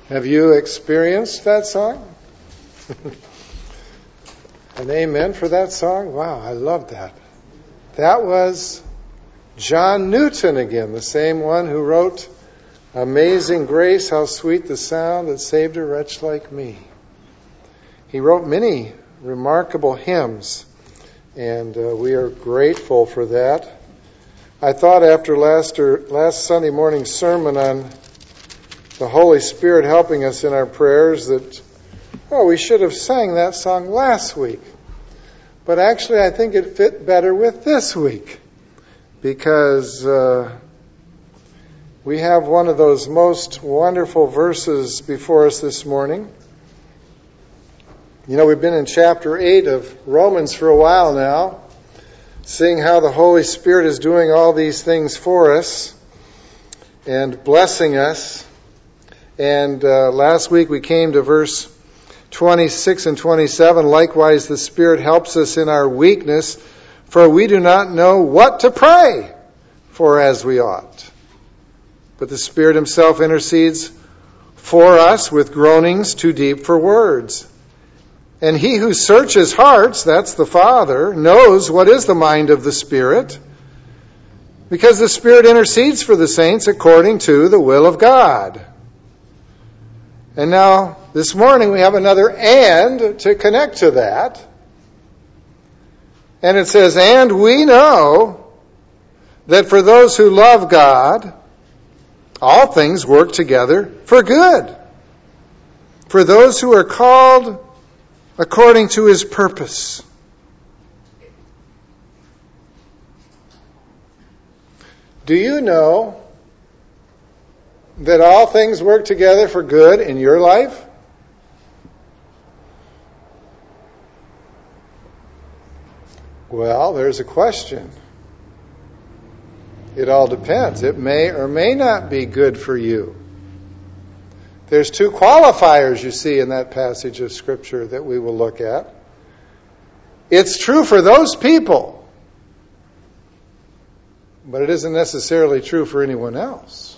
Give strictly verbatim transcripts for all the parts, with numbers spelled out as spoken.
Have you experienced that song? An amen for that song? Wow, I love that. That was John Newton again, the same one who wrote Amazing Grace, how sweet the sound that saved a wretch like me. He wrote many remarkable hymns, and uh, we are grateful for that. I thought after last, or last Sunday morning's sermon on the Holy Spirit helping us in our prayers that, oh, we should have sang that song last week. But actually, I think it fit better with this week because uh, we have one of those most wonderful verses before us this morning. You know, we've been in chapter eight of Romans for a while now, seeing how the Holy Spirit is doing all these things for us and blessing us. And uh, last week we came to verse twenty-six and twenty-seven. Likewise, the Spirit helps us in our weakness, for we do not know what to pray for as we ought. But the Spirit Himself intercedes for us with groanings too deep for words. And He who searches hearts, that's the Father, knows what is the mind of the Spirit, because the Spirit intercedes for the saints according to the will of God. And now, this morning, we have another and to connect to that. And it says, and we know that for those who love God, all things work together for good. For those who are called according to His purpose. Do you know that all things work together for good in your life? Well, there's a question. It all depends. It may or may not be good for you. There's two qualifiers you see in that passage of Scripture that we will look at. It's true for those people, but it isn't necessarily true for anyone else.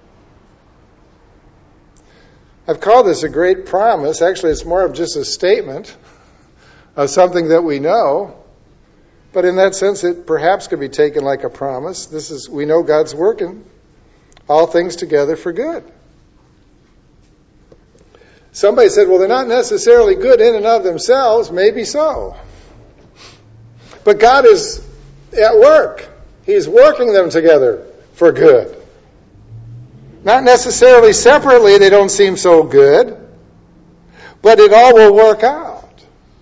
I've called this a great promise. Actually, it's more of just a statement of something that we know. But in that sense, it perhaps could be taken like a promise. This is, we know God's working all things together for good. Somebody said, well, they're not necessarily good in and of themselves. Maybe so. But God is at work. He's working them together for good. Not necessarily separately, they don't seem so good, but it all will work out.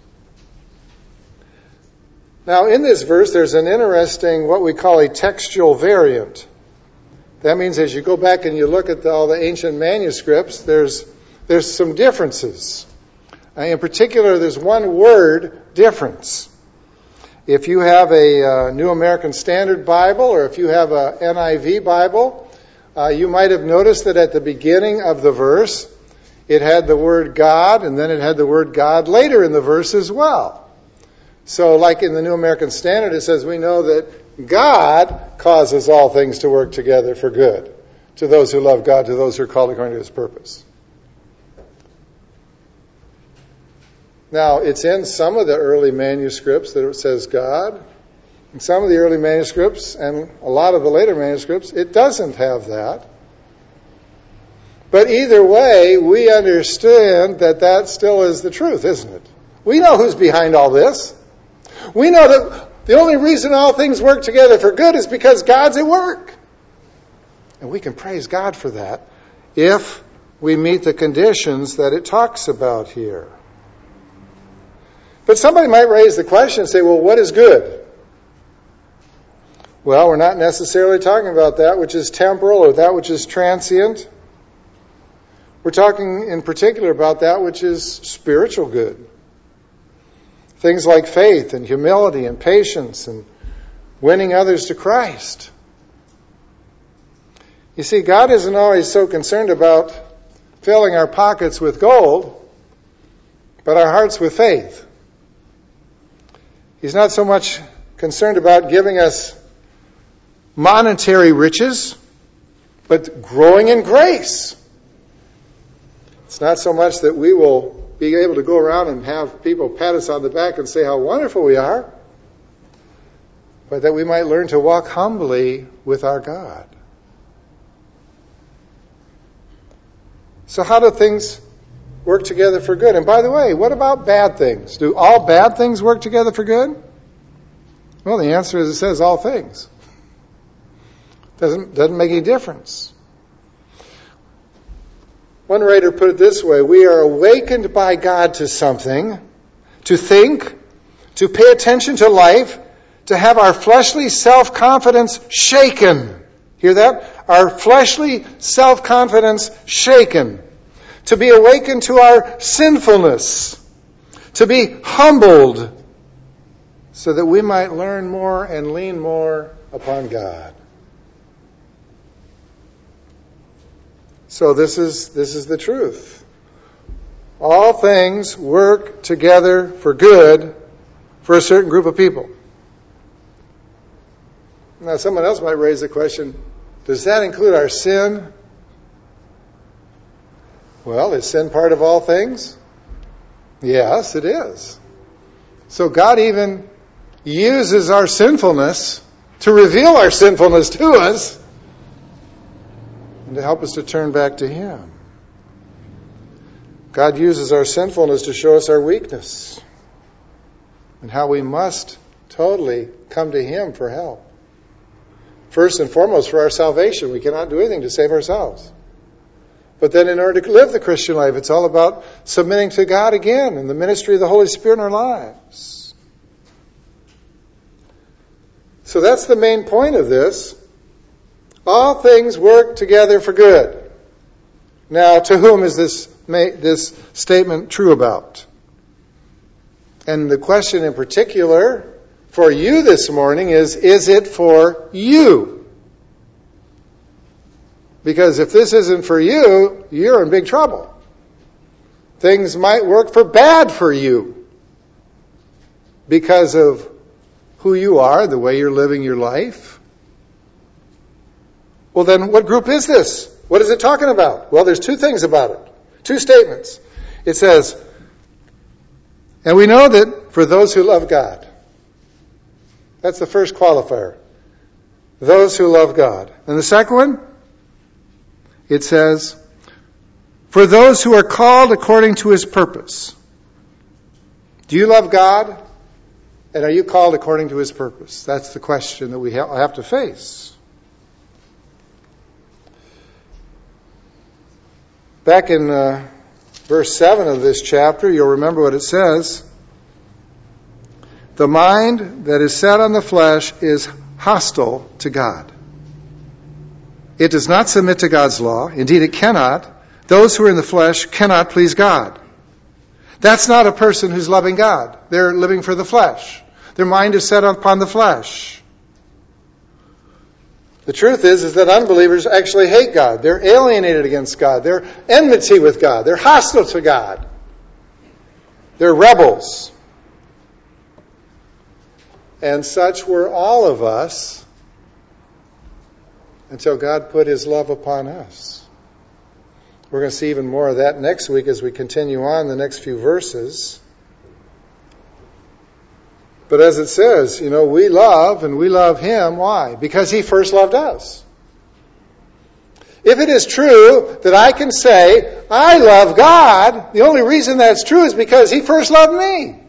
Now, in this verse, there's an interesting, what we call a textual variant. That means as you go back and you look at the, all the ancient manuscripts, there's there's some differences. Uh, in particular, there's one word difference. If you have a uh, New American Standard Bible, or if you have a N I V Bible, Uh, you might have noticed that at the beginning of the verse, it had the word God, and then it had the word God later in the verse as well. So like in the New American Standard, it says, we know that God causes all things to work together for good, to those who love God, to those who are called according to His purpose. Now, it's in some of the early manuscripts that it says God. In some of the early manuscripts, and a lot of the later manuscripts, it doesn't have that. But either way, we understand that that still is the truth, isn't it? We know who's behind all this. We know that the only reason all things work together for good is because God's at work. And we can praise God for that if we meet the conditions that it talks about here. But somebody might raise the question and say, well, what is good? Well, we're not necessarily talking about that which is temporal or that which is transient. We're talking in particular about that which is spiritual good. Things like faith and humility and patience and winning others to Christ. You see, God isn't always so concerned about filling our pockets with gold, but our hearts with faith. He's not so much concerned about giving us monetary riches, but growing in grace. It's not so much that we will be able to go around and have people pat us on the back and say how wonderful we are, but that we might learn to walk humbly with our God. So how do things work together for good? And by the way, what about bad things? Do all bad things work together for good? Well, the answer is it says all things. Doesn't, doesn't make any difference. One writer put it this way: we are awakened by God to something, to think, to pay attention to life, to have our fleshly self-confidence shaken. Hear that? Our fleshly self-confidence shaken. To be awakened to our sinfulness. To be humbled so that we might learn more and lean more upon God. So this is this is the truth. All things work together for good for a certain group of people. Now, someone else might raise the question, does that include our sin? Well, is sin part of all things? Yes, it is. So God even uses our sinfulness to reveal our sinfulness to us and to help us to turn back to Him. God uses our sinfulness to show us our weakness and how we must totally come to Him for help. First and foremost, for our salvation. We cannot do anything to save ourselves. But then in order to live the Christian life, it's all about submitting to God again and the ministry of the Holy Spirit in our lives. So that's the main point of this. All things work together for good. Now, to whom is this, this statement true about? And the question in particular for you this morning is, is it for you? Because if this isn't for you, you're in big trouble. Things might work for bad for you because of who you are, the way you're living your life. Well, then what group is this? What is it talking about? Well, there's two things about it. Two statements. It says, and we know that for those who love God. That's the first qualifier. Those who love God. And the second one, it says, for those who are called according to His purpose. Do you love God? And are you called according to His purpose? That's the question that we have to face. Back in uh, verse seven of this chapter, you'll remember what it says. The mind that is set on the flesh is hostile to God. It does not submit to God's law. Indeed, it cannot. Those who are in the flesh cannot please God. That's not a person who's loving God. They're living for the flesh. Their mind is set upon the flesh. The truth is, is that unbelievers actually hate God. They're alienated against God. They're enmity with God. They're hostile to God. They're rebels. And such were all of us until God put His love upon us. We're going to see even more of that next week as we continue on the next few verses. But as it says, you know, we love and we love Him. Why? Because He first loved us. If it is true that I can say, I love God, the only reason that's true is because He first loved me.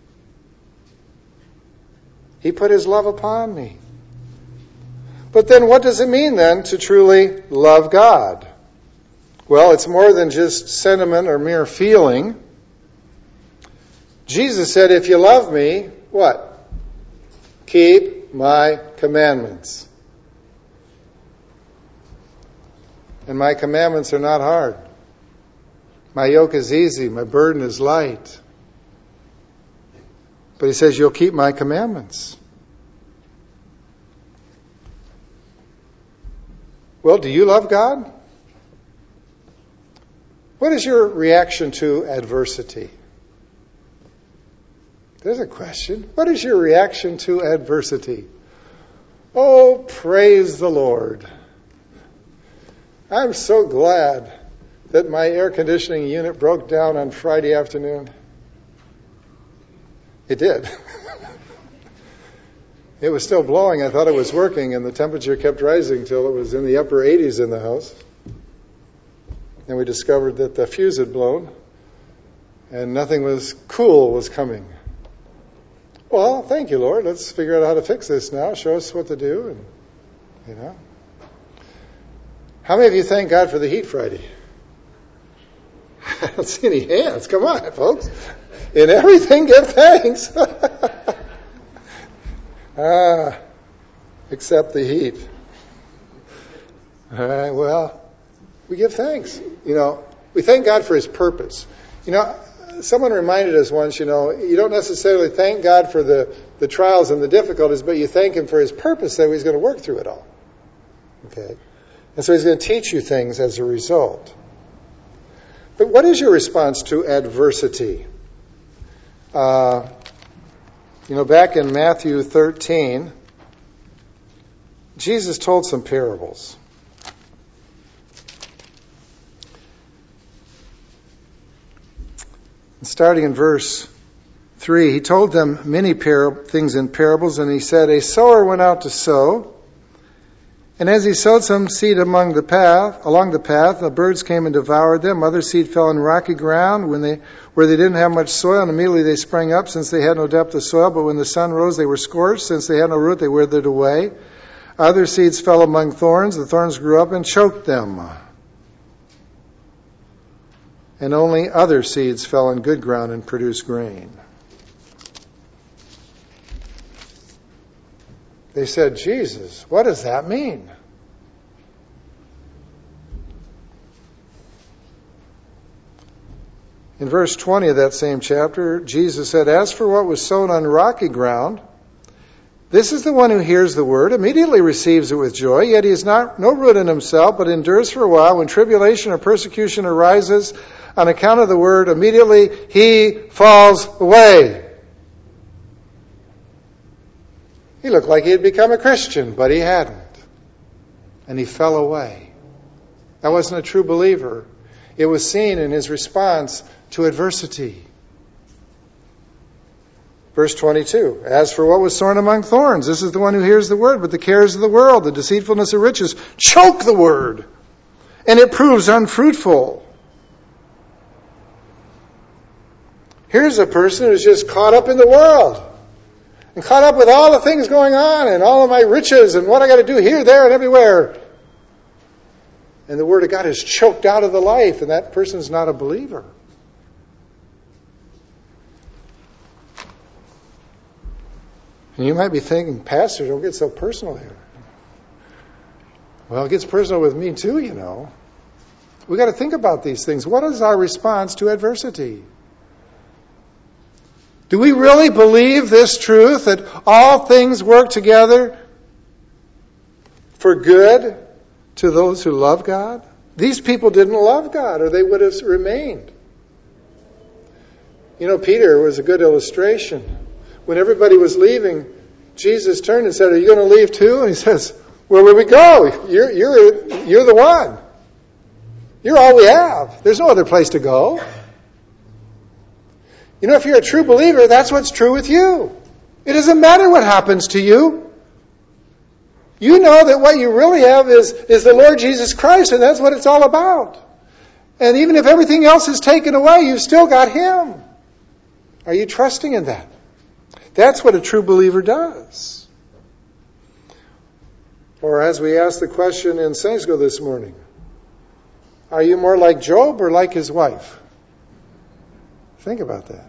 He put His love upon me. But then what does it mean then to truly love God? Well, it's more than just sentiment or mere feeling. Jesus said, if you love me, what? Keep my commandments. And my commandments are not hard. My yoke is easy. My burden is light. But He says, you'll keep my commandments. Well, do you love God? What is your reaction to adversity? There's a question. What is your reaction to adversity? Oh, praise the Lord. I'm so glad that my air conditioning unit broke down on Friday afternoon? It did. It was still blowing. I thought it was working, and the temperature kept rising till it was in the upper eighties in the house. And we discovered that the fuse had blown, and nothing was cool was coming. Well, thank you, Lord. Let's figure out how to fix this now. Show us what to do, and you know. How many of you thank God for the heat Friday? I don't see any hands. Come on, folks. In everything, give thanks. ah, except the heat. All right, well, we give thanks. You know, we thank God for His purpose. You know, someone reminded us once, you know, you don't necessarily thank God for the, the trials and the difficulties, but you thank Him for His purpose that He's going to work through it all. Okay? And so He's going to teach you things as a result. But what is your response to adversity? Uh, you know, back in Matthew thirteen, Jesus told some parables. Starting in verse three, He told them many par- things in parables, and He said, a sower went out to sow. And as he sowed some seed among the path, along the path, the birds came and devoured them. Other seed fell on rocky ground when they, where they didn't have much soil, and immediately they sprang up, since they had no depth of soil. But when the sun rose, they were scorched. Since they had no root, they withered away. Other seeds fell among thorns. The thorns grew up and choked them. And only other seeds fell on good ground and produced grain. They said, Jesus, what does that mean? In verse twenty of that same chapter, Jesus said, as for what was sown on rocky ground, this is the one who hears the word, immediately receives it with joy, yet he has not, no root in himself, but endures for a while. When tribulation or persecution arises on account of the word, immediately he falls away. He looked like he had become a Christian, but he hadn't. And he fell away. That wasn't a true believer. It was seen in his response to adversity. Verse twenty-two, as for what was sown among thorns, this is the one who hears the word, but the cares of the world, the deceitfulness of riches, choke the word, and it proves unfruitful. Here's a person who's just caught up in the world. And caught up with all the things going on and all of my riches and what I got to do here, there, and everywhere. And the Word of God is choked out of the life, and that person's not a believer. And you might be thinking, Pastor, don't get so personal here. Well, it gets personal with me too, you know. We've got to think about these things. What is our response to adversity? Do we really believe this truth, that all things work together for good to those who love God? These people didn't love God, or they would have remained. You know, Peter was a good illustration. When everybody was leaving, Jesus turned and said, are you going to leave too? And he says, where will we go? You're, you're, you're the one. You're all we have. There's no other place to go. You know, if you're a true believer, that's what's true with you. It doesn't matter what happens to you. You know that what you really have is, is the Lord Jesus Christ, and that's what it's all about. And even if everything else is taken away, you've still got Him. Are you trusting in that? That's what a true believer does. Or as we asked the question in Sunday school this morning, are you more like Job or like his wife? Think about that.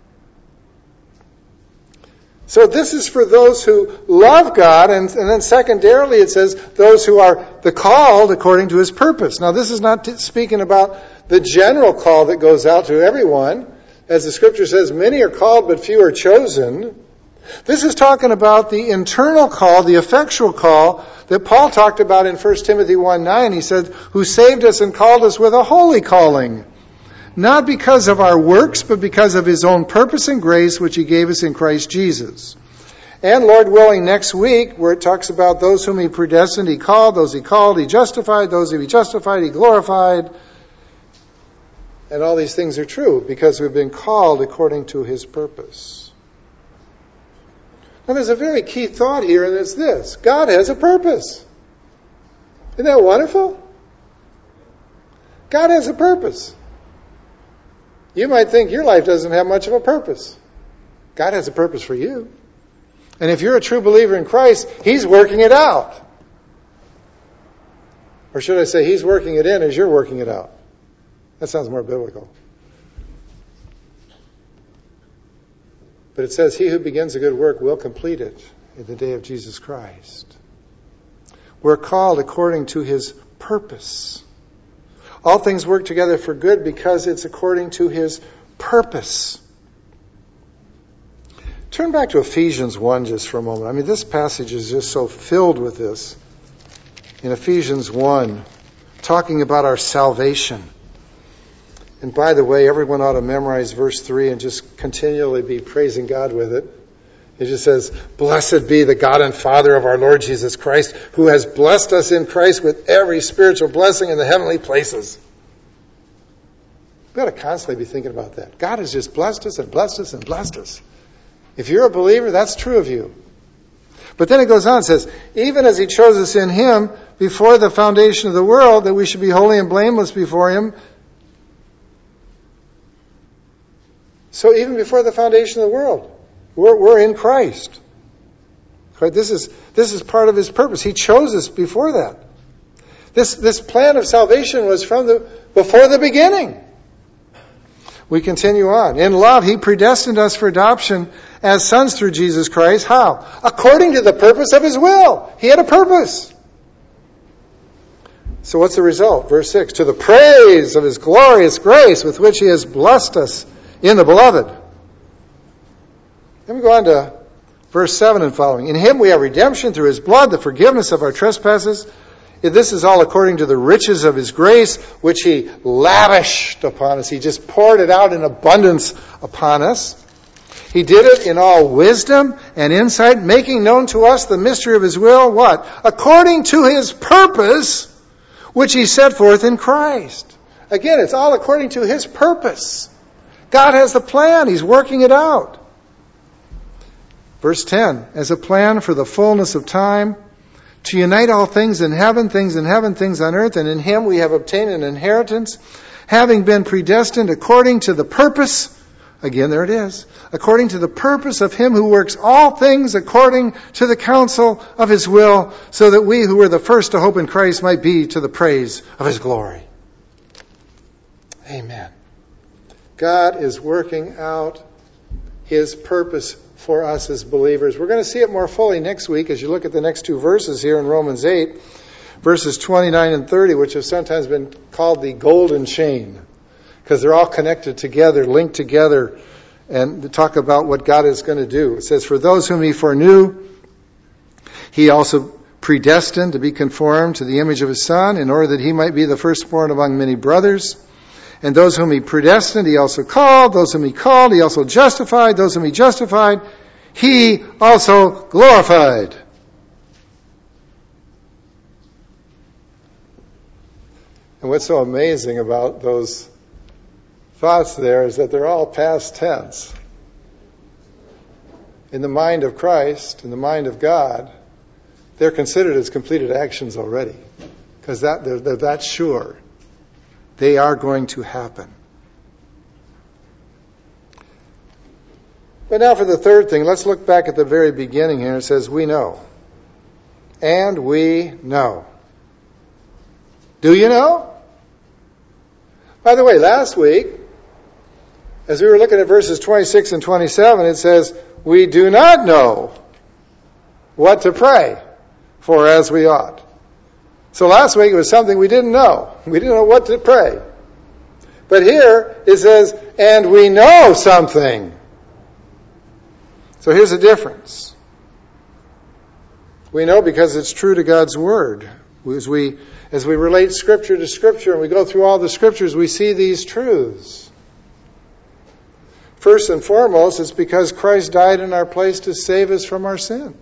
So this is for those who love God, and, and then secondarily it says those who are the called according to His purpose. Now this is not t- speaking about the general call that goes out to everyone. As the Scripture says, many are called but few are chosen. This is talking about the internal call, the effectual call that Paul talked about in First Timothy one nine. He said, who saved us and called us with a holy calling. Not because of our works, but because of His own purpose and grace, which He gave us in Christ Jesus. And Lord willing, next week, where it talks about those whom He predestined, He called, those He called, He justified, those whom He justified, He glorified. And all these things are true because we've been called according to his purpose. Now there's a very key thought here, and it's this. God has a purpose. Isn't that wonderful? God has a purpose. You might think your life doesn't have much of a purpose. God has a purpose for you. And if you're a true believer in Christ, he's working it out. Or should I say, he's working it in as you're working it out. That sounds more biblical. But it says, he who begins a good work will complete it in the day of Jesus Christ. We're called according to his purpose. All things work together for good because it's according to his purpose. Turn back to Ephesians one just for a moment. I mean, this passage is just so filled with this. In Ephesians one, talking about our salvation. And by the way, everyone ought to memorize verse three and just continually be praising God with it. It just says, blessed be the God and Father of our Lord Jesus Christ, who has blessed us in Christ with every spiritual blessing in the heavenly places. We've got to constantly be thinking about that. God has just blessed us and blessed us and blessed us. If you're a believer, that's true of you. But then it goes on and says, even as he chose us in him before the foundation of the world, that we should be holy and blameless before him. So even before the foundation of the world, we're, we're in Christ. Right? This is, this is part of his purpose. He chose us before that. This, this plan of salvation was from the, before the beginning. We continue on. In love, he predestined us for adoption as sons through Jesus Christ. How? According to the purpose of his will. He had a purpose. So what's the result? Verse six. To the praise of his glorious grace with which he has blessed us in the beloved. Then we go on to verse seven and following. In him we have redemption through his blood, the forgiveness of our trespasses. This is all according to the riches of his grace, which he lavished upon us. He just poured it out in abundance upon us. He did it in all wisdom and insight, making known to us the mystery of his will. What? According to his purpose, which he set forth in Christ. Again, it's all according to his purpose. God has the plan. He's working it out. Verse ten, as a plan for the fullness of time, to unite all things in heaven, things in heaven, things on earth, and in him we have obtained an inheritance, having been predestined according to the purpose, again there it is, according to the purpose of him who works all things according to the counsel of his will, so that we who were the first to hope in Christ might be to the praise of his glory. Amen. God is working out his purpose for us as believers. We're going to see it more fully next week as you look at the next two verses here in Romans eight, verses twenty-nine and thirty, which have sometimes been called the golden chain, because they're all connected together, linked together, and to talk about what God is going to do. It says, for those whom he foreknew, he also predestined to be conformed to the image of his Son, in order that he might be the firstborn among many brothers. And those whom he predestined, he also called. Those whom he called, he also justified. Those whom he justified, he also glorified. And what's so amazing about those thoughts there is that they're all past tense. In the mind of Christ, in the mind of God, they're considered as completed actions already. Because that, they're, they're that sure. They are going to happen. But now for the third thing, let's look back at the very beginning here. It says, we know. And we know. Do you know? By the way, last week, as we were looking at verses twenty-six and twenty-seven, it says, we do not know what to pray for as we ought. So last week it was something we didn't know. We didn't know what to pray. But here it says, and we know something. So here's the difference. We know because it's true to God's Word. As we, as we relate Scripture to Scripture and we go through all the Scriptures, we see these truths. First and foremost, it's because Christ died in our place to save us from our sin.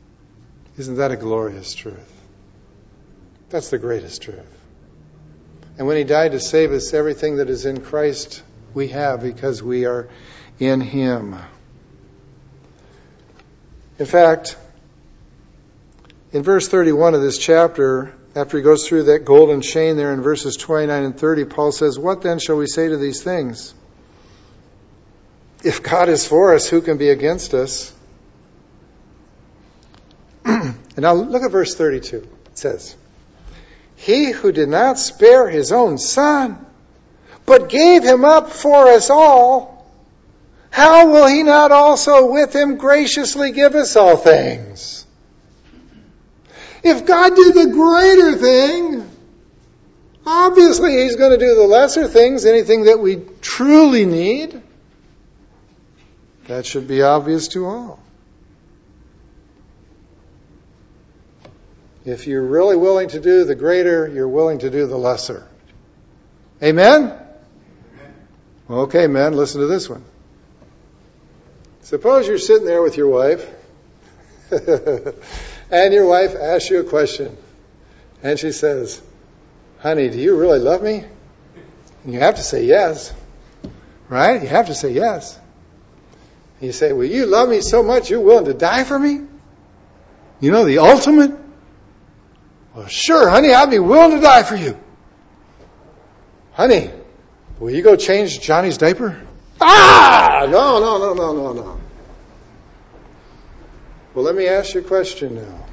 Isn't that a glorious truth? That's the greatest truth. And when he died to save us, everything that is in Christ we have because we are in him. In fact, in verse thirty-one of this chapter, after he goes through that golden chain there in verses twenty-nine and thirty, Paul says, "What then shall we say to these things? If God is for us, who can be against us?" And now look at verse thirty-two. It says, "He who did not spare his own son, but gave him up for us all, how will he not also with him graciously give us all things?" If God did the greater thing, obviously he's going to do the lesser things, anything that we truly need. That should be obvious to all. If you're really willing to do the greater, you're willing to do the lesser. Amen? Okay, men, listen to this one. Suppose you're sitting there with your wife, and your wife asks you a question, and she says, "Honey, do you really love me?" And you have to say yes, right? You have to say yes. And you say, "Well, you love me so much you're willing to die for me? You know, the ultimate?" "Well, sure, honey, I'd be willing to die for you." "Honey, will you go change Johnny's diaper?" "Ah, no, no, no, no, no, no." Well, let me ask you a question now.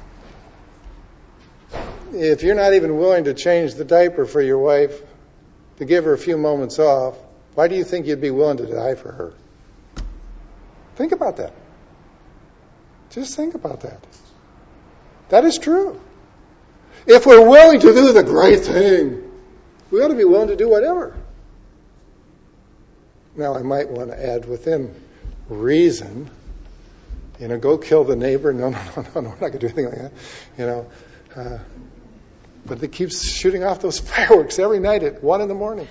If you're not even willing to change the diaper for your wife, to give her a few moments off, why do you think you'd be willing to die for her? Think about that. Just think about that. That is true. If we're willing to do the great thing, we ought to be willing to do whatever. Now, I might want to add within reason, you know, go kill the neighbor. No, no, no, no, no, we're not going to do anything like that. You know, uh, but they keep shooting off those fireworks every night at one in the morning.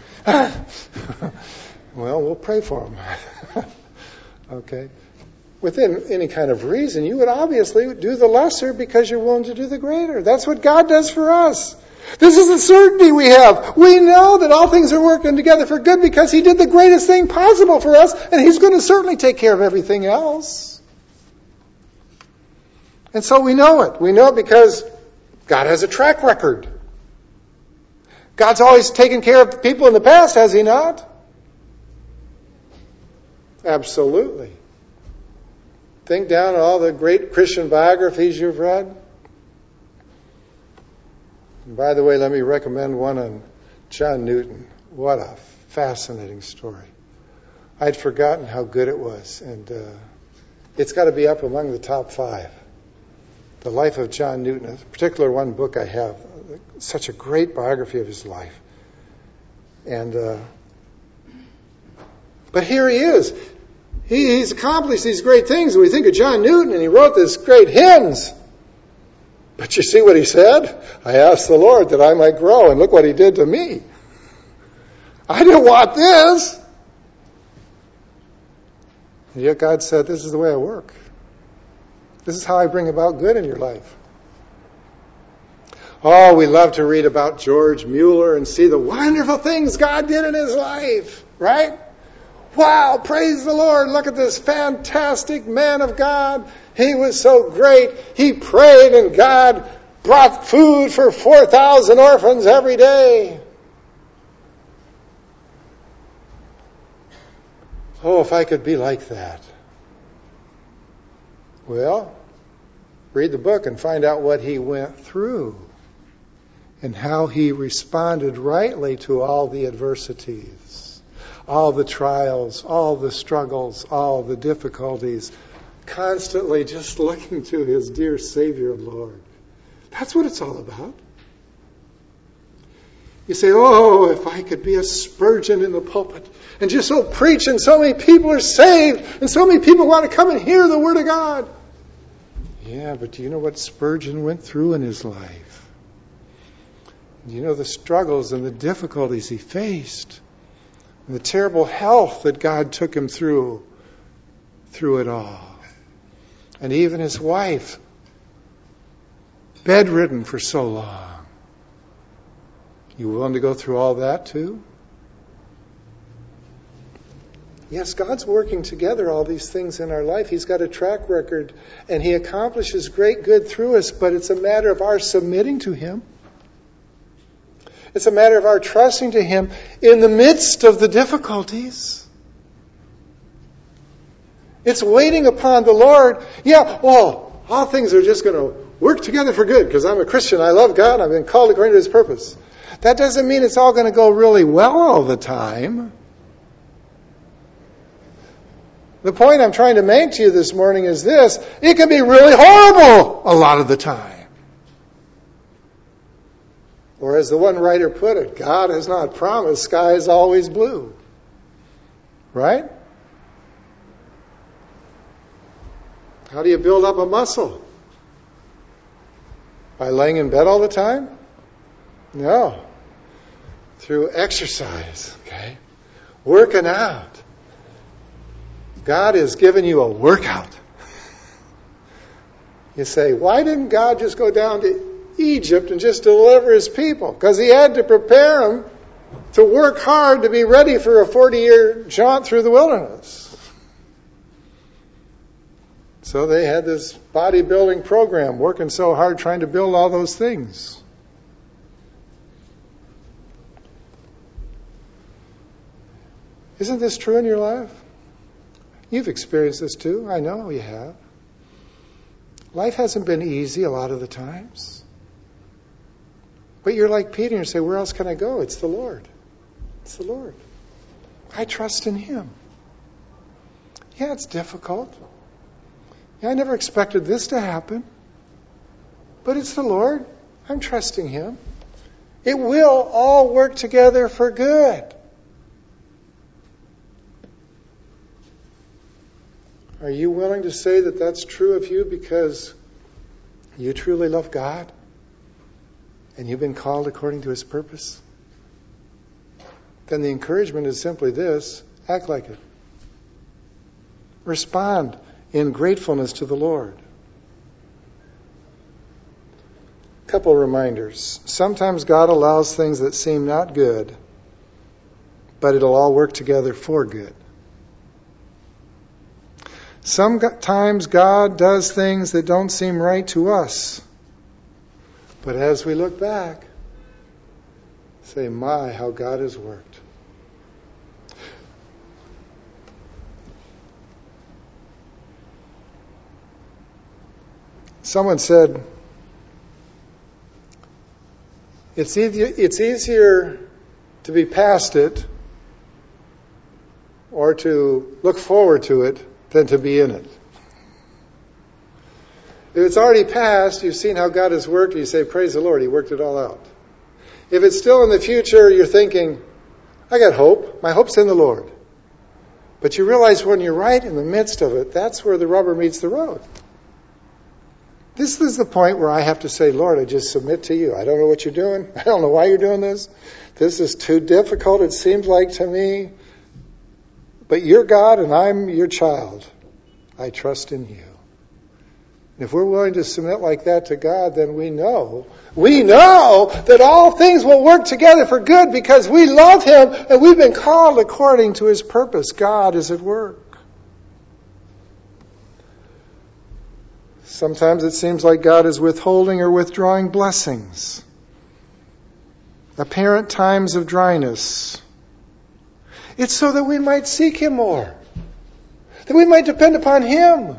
Well, we'll pray for them. Okay. Within any kind of reason, you would obviously do the lesser because you're willing to do the greater. That's what God does for us. This is the certainty we have. We know that all things are working together for good because he did the greatest thing possible for us, and he's going to certainly take care of everything else. And so we know it. We know it because God has a track record. God's always taken care of people in the past, has he not? Absolutely. Think down on all the great Christian biographies you've read. And by the way, let me recommend one on John Newton. What a fascinating story. I'd forgotten how good it was, and uh, it's got to be up among the top five. The Life of John Newton, a particular one book I have, such a great biography of his life. And uh, but here he is. He, he's accomplished these great things. We think of John Newton, and he wrote this great hymns. But you see what he said? "I asked the Lord that I might grow, and look what he did to me. I didn't want this." And yet God said, "This is the way I work. This is how I bring about good in your life." Oh, we love to read about George Mueller and see the wonderful things God did in his life, right? Wow, praise the Lord. Look at this fantastic man of God. He was so great. He prayed and God brought food for four thousand orphans every day. Oh, if I could be like that. Well, read the book and find out what he went through and how he responded rightly to all the adversities, all the trials, all the struggles, all the difficulties, constantly just looking to his dear Savior, Lord. That's what it's all about. You say, "Oh, if I could be a Spurgeon in the pulpit and just so preach and so many people are saved and so many people want to come and hear the Word of God." Yeah, but do you know what Spurgeon went through in his life? Do you know the struggles and the difficulties he faced? And the terrible health that God took him through, through it all. And even his wife, bedridden for so long. You willing to go through all that too? Yes, God's working together all these things in our life. He's got a track record, and He accomplishes great good through us, but it's a matter of our submitting to Him. It's a matter of our trusting to Him in the midst of the difficulties. It's waiting upon the Lord. Yeah, well, all things are just going to work together for good because I'm a Christian. I love God. I've been called according to His purpose. That doesn't mean it's all going to go really well all the time. The point I'm trying to make to you this morning is this. It can be really horrible a lot of the time. Or as the one writer put it, God has not promised sky is always blue. Right? How do you build up a muscle? By laying in bed all the time? No. Through exercise, okay? Working out. God has given you a workout. You say, why didn't God just go down to Egypt and just deliver His people? Because He had to prepare them to work hard to be ready for a forty-year jaunt through the wilderness. So they had this bodybuilding program, working so hard trying to build all those things. Isn't this true in your life? You've experienced this too. I know you have. Life hasn't been easy a lot of the times. But you're like Peter and you say, where else can I go? It's the Lord. It's the Lord. I trust in Him. Yeah, it's difficult. Yeah, I never expected this to happen. But it's the Lord. I'm trusting Him. It will all work together for good. Are you willing to say that that's true of you because you truly love God and you've been called according to His purpose? Then the encouragement is simply this: act like it. Respond in gratefulness to the Lord. A couple reminders. Sometimes God allows things that seem not good, but it'll all work together for good. Sometimes God does things that don't seem right to us. But as we look back, say, my, how God has worked. Someone said, it's easier, it's easier to be past it or to look forward to it than to be in it. If it's already passed, you've seen how God has worked, you say, praise the Lord, He worked it all out. If it's still in the future, you're thinking, I got hope. My hope's in the Lord. But you realize when you're right in the midst of it, that's where the rubber meets the road. This is the point where I have to say, Lord, I just submit to You. I don't know what you're doing. I don't know why you're doing this. This is too difficult, it seems like to me. But You're God and I'm Your child. I trust in You. And if we're willing to submit like that to God, then we know, we know that all things will work together for good because we love Him and we've been called according to His purpose. God is at work. Sometimes it seems like God is withholding or withdrawing blessings. Apparent times of dryness. It's so that we might seek Him more. That we might depend upon Him.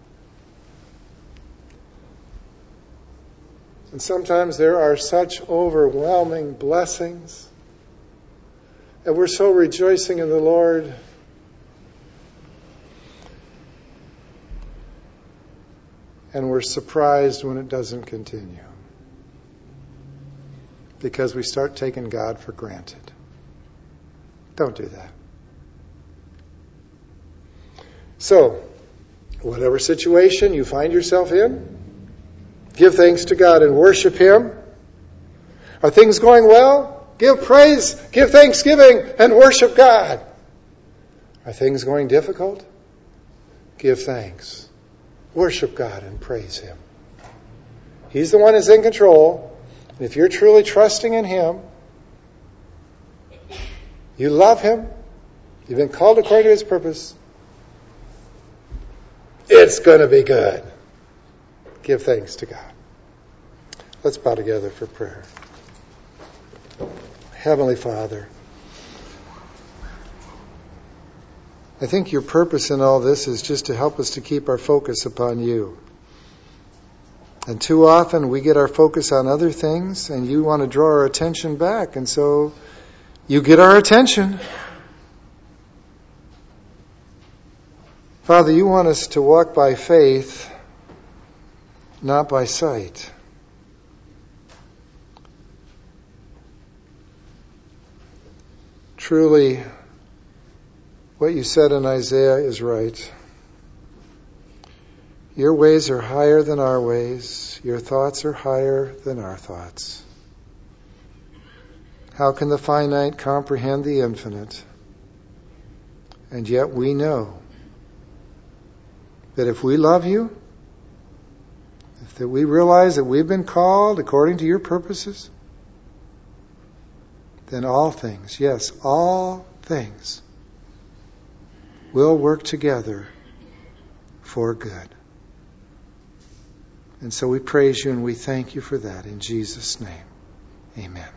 And sometimes there are such overwhelming blessings. And we're so rejoicing in the Lord. And we're surprised when it doesn't continue. Because we start taking God for granted. Don't do that. So, whatever situation you find yourself in, give thanks to God and worship Him. Are things going well? Give praise, give thanksgiving, and worship God. Are things going difficult? Give thanks. Worship God and praise Him. He's the one who's in control. And if you're truly trusting in Him, You love Him. You've been called according to His purpose. It's going to be good. Give thanks to God. Let's bow together for prayer. Heavenly Father, I think your purpose in all this is just to help us to keep our focus upon you. And too often we get our focus on other things, and you want to draw our attention back, and so you get our attention. Father, you want us to walk by faith, not by sight. Truly, what you said in Isaiah is right. Your ways are higher than our ways. Your thoughts are higher than our thoughts. How can the finite comprehend the infinite? And yet we know that if we love you, if that we realize that we've been called according to your purposes, then all things, yes, all things will work together for good. And so we praise you and we thank you for that in Jesus' name. Amen.